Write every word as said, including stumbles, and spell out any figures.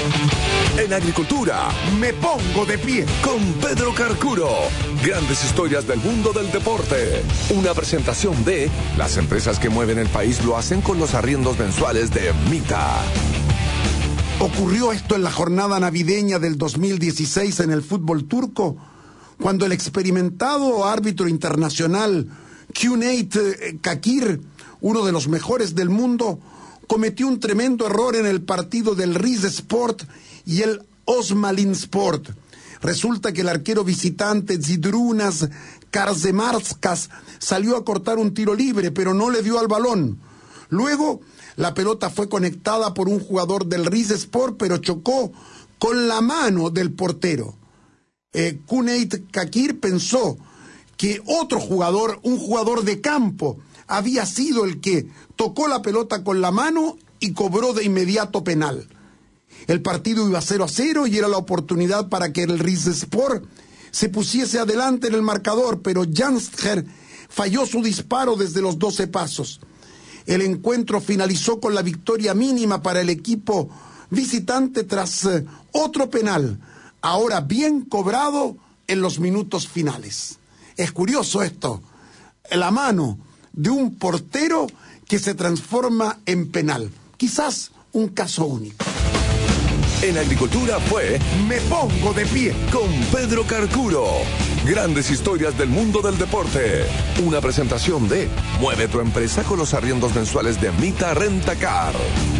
En agricultura, me pongo de pie con Pedro Carcuro. Grandes historias del mundo del deporte. Una presentación de las empresas que mueven el país lo hacen con los arriendos mensuales de Mita. Ocurrió esto en la jornada navideña del dos mil dieciséis en el fútbol turco, cuando el experimentado árbitro internacional Cüneyt Çakır, uno de los mejores del mundo, cometió un tremendo error en el partido del Rizespor y el Osmalinspor. Resulta que el arquero visitante Zydrunas Karsemarskas salió a cortar un tiro libre, pero no le dio al balón. Luego, la pelota fue conectada por un jugador del Rizespor, pero chocó con la mano del portero. Eh, Cüneyt Çakır pensó que otro jugador, un jugador de campo, había sido el que tocó la pelota con la mano y cobró de inmediato penal. El partido iba cero a cero y era la oportunidad para que el Rizespor se pusiese adelante en el marcador, pero Janstger falló su disparo desde los doce pasos. El encuentro finalizó con la victoria mínima para el equipo visitante tras eh, otro penal, ahora bien cobrado en los minutos finales. Es curioso esto, la mano de un portero que se transforma en penal. Quizás un caso único. En agricultura fue Me Pongo de Pie con Pedro Carcuro. Grandes historias del mundo del deporte. Una presentación de Mueve tu empresa con los arriendos mensuales de Mita Rentacar.